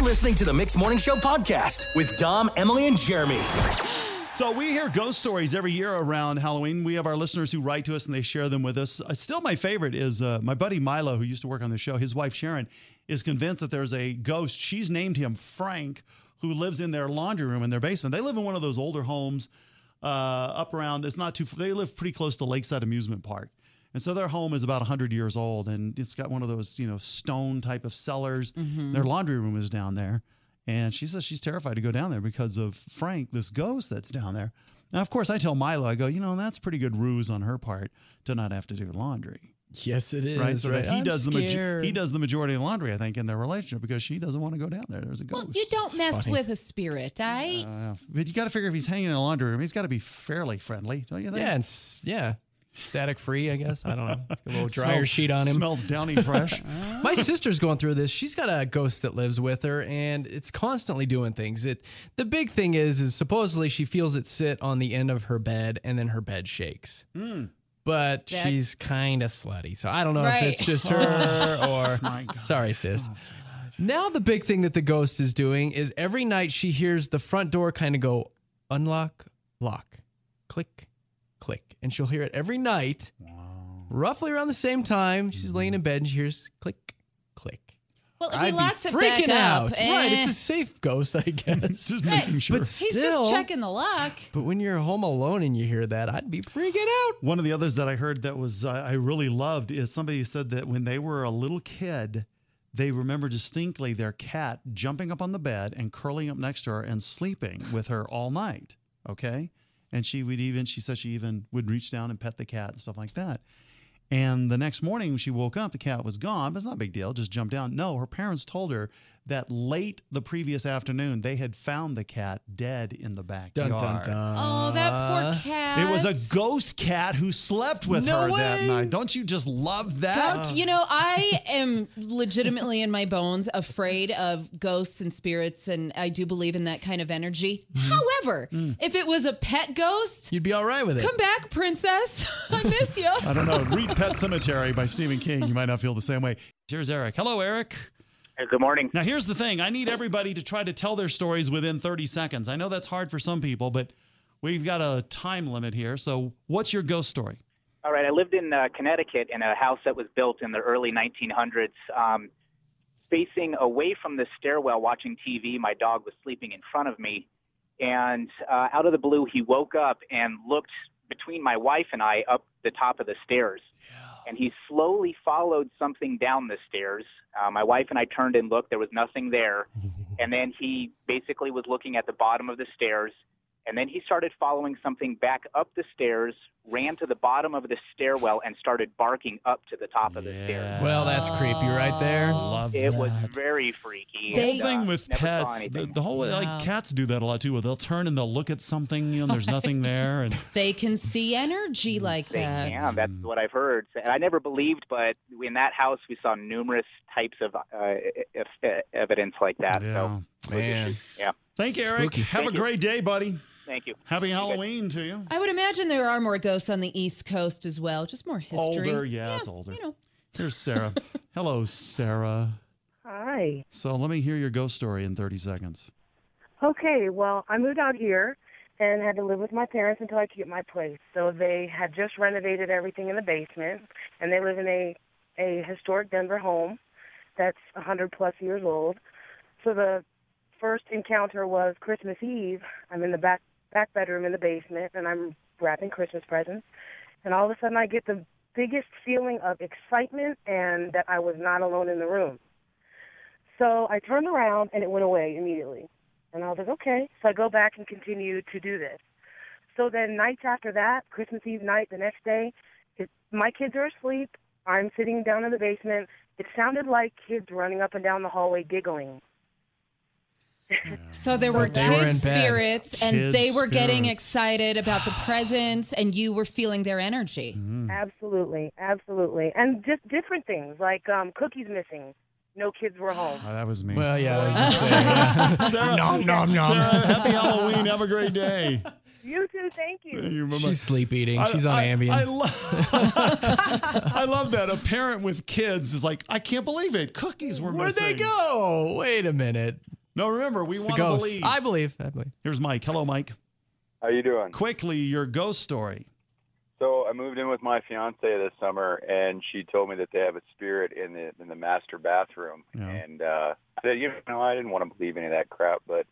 You're listening to the Mixed Morning Show podcast with Dom, Emily, and Jeremy. So we hear ghost stories every year around Halloween. We have our listeners who write to us and they share them with us. Still my favorite is my buddy Milo, who used to work on the show. His wife Sharon is convinced that there's a ghost. She's named him Frank, who lives in their laundry room in their basement. They live in one of those older homes up around, it's not too, they live pretty close to Lakeside Amusement Park. And so their home is about 100 years old, and it's got one of those, stone type of cellars. Mm-hmm. Their laundry room is down there. And she says she's terrified to go down there because of Frank, this ghost that's down there. Now, of course, I tell Milo, I go, that's pretty good ruse on her part to not have to do laundry. Yes, it is. Right, so that he does the majority of the laundry, I think, in their relationship because she doesn't want to go down there. There's a ghost. Well, you don't mess with a spirit, eh? But you got to figure if he's hanging in a laundry room, he's got to be fairly friendly, don't you think? Yeah. Static free, I guess. I don't know. It's got a little dryer sheet on him. Smells downy fresh. My sister's going through this. She's got a ghost that lives with her, and it's constantly doing things. The big thing is supposedly she feels it sit on the end of her bed, and then her bed shakes. But she's kind of slutty, so I don't know if it's just her or... Sorry, sis. Now the big thing that the ghost is doing is every night she hears the front door kind of go, unlock, lock, click, click. And she'll hear it every night, roughly around the same time. She's laying in bed and she hears click, click. Well, if he locks it back freaking out. up. Right, it's a safe ghost, I guess. Just making sure. But He's still, just checking the lock. But when you're home alone and you hear that, I'd be freaking out. One of the others that I heard that was I really loved is somebody said that when they were a little kid, they remember distinctly their cat jumping up on the bed and curling up next to her and sleeping with her all night. Okay? And she said she even would reach down and pet the cat and stuff like that. And the next morning when she woke up, the cat was gone, but it's not a big deal. Just jumped down. No, her parents told her that late the previous afternoon, they had found the cat dead in the backyard. Dun, dun, dun. Oh, that poor cat. It was a ghost cat who slept with her that night. Don't you just love that? I am legitimately in my bones afraid of ghosts and spirits, and I do believe in that kind of energy. However, if it was a pet ghost, you'd be all right with it. Come back, princess. I miss you. I don't know. Read Pet Sematary by Stephen King. You might not feel the same way. Here's Eric. Hello, Eric. Good morning. Now, here's the thing. I need everybody to try to tell their stories within 30 seconds. I know that's hard for some people, but we've got a time limit here. So what's your ghost story? All right. I lived in Connecticut in a house that was built in the early 1900s. Facing away from the stairwell watching TV, my dog was sleeping in front of me. And out of the blue, he woke up and looked between my wife and I up the top of the stairs. And he slowly followed something down the stairs. My wife and I turned and looked. There was nothing there. And then he basically was looking at the bottom of the stairs. And then he started following something back up the stairs, ran to the bottom of the stairwell, and started barking up to the top of the stairs. Well, that's creepy right there. Love It that. was very freaky. The whole thing with never saw pets, anything. the whole like cats do that a lot too. Where they'll turn and they'll look at something, and there's nothing there, and They can see energy like that. Yeah, that's what I've heard. And I never believed, but in that house we saw numerous types of evidence like that. Yeah. So, Man. yeah. Thank you, Eric. Spooky. Have a great day, buddy. Thank you. Happy Halloween to you. I would imagine there are more ghosts on the East Coast as well. Just more history. Older, yeah, it's older. You know. Here's Sarah. Hello, Sarah. Hi. So let me hear your ghost story in 30 seconds. Okay, well, I moved out here and had to live with my parents until I could get my place. So they had just renovated everything in the basement, and they live in a historic Denver home that's 100-plus years old. So the first encounter was Christmas Eve. I'm in the back bedroom in the basement, and I'm wrapping Christmas presents. And all of a sudden, I get the biggest feeling of excitement and that I was not alone in the room. So I turned around, and it went away immediately. And I was like, okay. So I go back and continue to do this. So then nights after that, Christmas Eve night, the next day, my kids are asleep. I'm sitting down in the basement. It sounded like kids running up and down the hallway giggling. So there were But they were in kid bed. spirits, and Kid they were getting spirits. excited about the presents, and you were feeling their energy. Absolutely, absolutely. And just different things, like cookies missing. No kids were home. Oh, that was me. Well, yeah. I was just saying, yeah. Sarah, Nom, nom, nom. Sarah, happy Halloween. Have a great day. You too, thank you. You remember- She's sleep eating. She's on Ambien. I love that. A parent with kids is like, I can't believe it. Cookies were Where'd missing. they go? Wait a minute. No, remember, we It's the want to ghost. believe. I believe. Here's Mike. Hello, Mike. How you doing? Quickly, your ghost story. So I moved in with my fiance this summer, and she told me that they have a spirit in the master bathroom. Yeah. And I said, I didn't want to believe any of that crap, but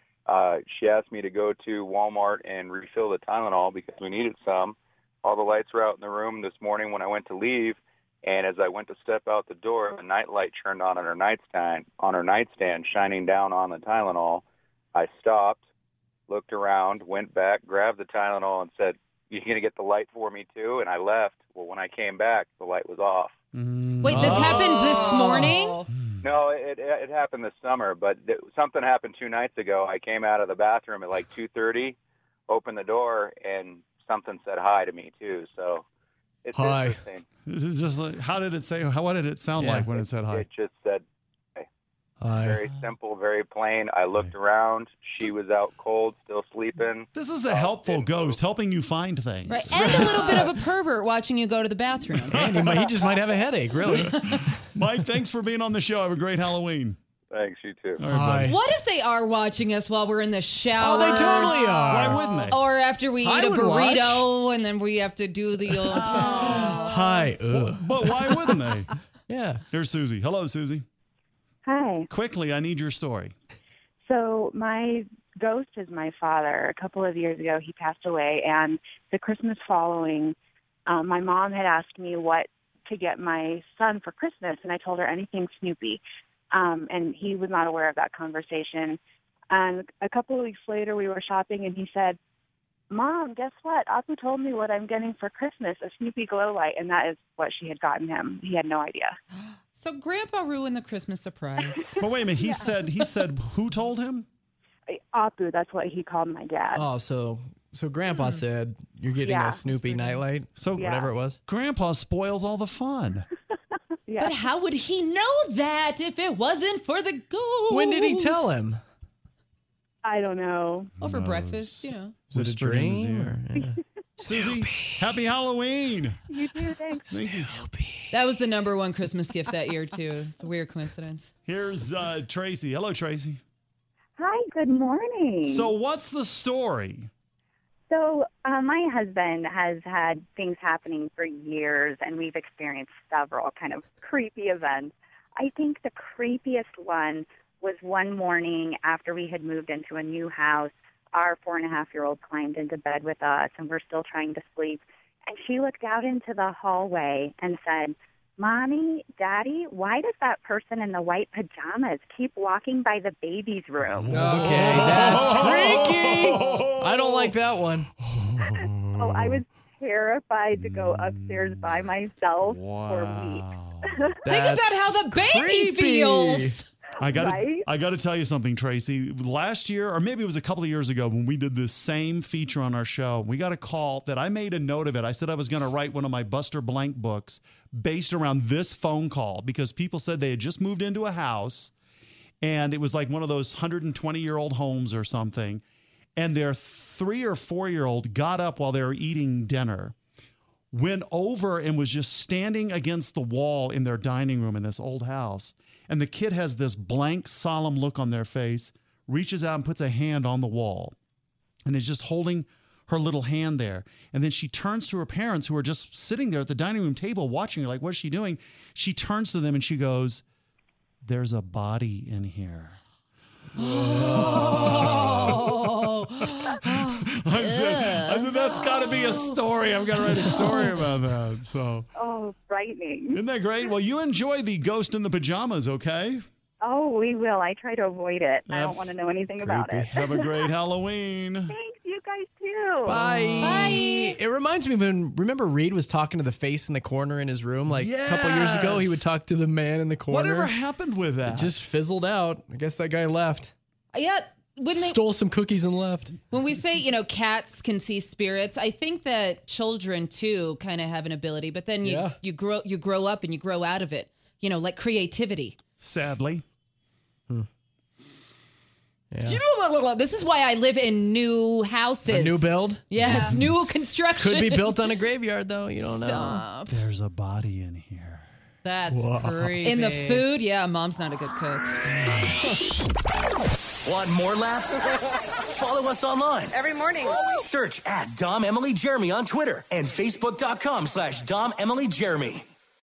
she asked me to go to Walmart and refill the Tylenol because we needed some. All the lights were out in the room this morning when I went to leave, and as I went to step out the door, the night light turned on her nightstand, shining down on the Tylenol. I stopped, looked around, went back, grabbed the Tylenol, and said, "You going to get the light for me too?" And I left. Well, when I came back, the light was off. Wait, this happened this morning? No, it happened this summer, but something happened 2 nights ago. I came out of the bathroom at like 2:30, opened the door, and something said hi to me too. So it's Hi. interesting. This is just like, how did it say? What did it sound Yeah. like when it said hi? It just said Hi. very simple, very plain. I looked around. She was out cold, still sleeping. This is a helpful ghost helping you find things. Right. And a little bit of a pervert watching you go to the bathroom. And he just might have a headache, really. Mike, thanks for being on the show. Have a great Halloween. Thanks, you too. All right, buddy. Hi. What if they are watching us while we're in the shower? Oh, they totally are. Why wouldn't they? Or after we I eat a would burrito and then we have to do the old. Hi. Ugh. But why wouldn't they? Yeah. Here's Susie. Hello, Susie. Hi. Quickly, I need your story. So my ghost is my father. A couple of years ago, he passed away, and the Christmas following, my mom had asked me what to get my son for Christmas, and I told her anything Snoopy, and he was not aware of that conversation. And a couple of weeks later, we were shopping, and he said, "Mom, guess what? Apu told me what I'm getting for Christmas, a Snoopy glow light," and that is what she had gotten him. He had no idea. So Grandpa ruined the Christmas surprise. But wait a minute. He said who told him? Apu, that's what he called my dad. Oh, so Grandpa said you're getting Yeah. a Snoopy nightlight. So Whatever it was. Grandpa spoils all the fun. Yeah. But how would he know that if it wasn't for the ghost? When did he tell him? I don't know. Over breakfast, you know. Was it a Whispered in his dream? ear. Or, yeah. Susie, happy Halloween. You too, thanks. Thank you. That was the #1 Christmas gift that year, too. It's a weird coincidence. Here's Tracy. Hello, Tracy. Hi, good morning. So what's the story? So my husband has had things happening for years, and we've experienced several kind of creepy events. I think the creepiest one was one morning after we had moved into a new house. Our 4.5-year-old climbed into bed with us, and we're still trying to sleep. And she looked out into the hallway and said, "Mommy, Daddy, why does that person in the white pajamas keep walking by the baby's room?" Okay, that's freaky. I don't like that one. Oh, I was terrified to go upstairs by myself for weeks. Think about how the baby creepy. feels. I got Right? to tell you something, Tracy. Last year, or maybe it was a couple of years ago, when we did this same feature on our show, we got a call that I made a note of it. I said I was going to write one of my Buster Blank books based around this phone call because people said they had just moved into a house and it was like one of those 120-year-old homes or something. And their 3 or 4-year-old got up while they were eating dinner, went over and was just standing against the wall in their dining room in this old house. And the kid has this blank, solemn look on their face, reaches out and puts a hand on the wall and is just holding her little hand there. And then she turns to her parents who are just sitting there at the dining room table watching her like, what's she doing? She turns to them and she goes, "There's a body in here." I said, that's got to be a story. I've got to write a story about that. So, Oh, frightening. isn't that great? Well, you enjoy the ghost in the pajamas, okay? Oh, we will. I try to avoid it. I don't want to know anything about it. Have a great Halloween. Thanks, you guys too. Bye. Bye. It reminds me when, remember Reed was talking to the face in the corner in his room like a couple years ago? He would talk to the man in the corner. Whatever happened with that? It just fizzled out. I guess that guy left. Yeah. Stole some cookies and left. When we say, cats can see spirits, I think that children too kind of have an ability, but then you grow up and you grow out of it. Like creativity. Sadly. Yeah. This is why I live in new houses. A new build? Yes, new construction. Could be built on a graveyard, though. You don't know. Stop. There's a body in here. That's creepy. In the food, yeah, mom's not a good cook. Want more laughs? Follow us online. Every morning. Search at Dom, Emily, Jeremy on Twitter and Facebook.com/Dom, Emily, Jeremy.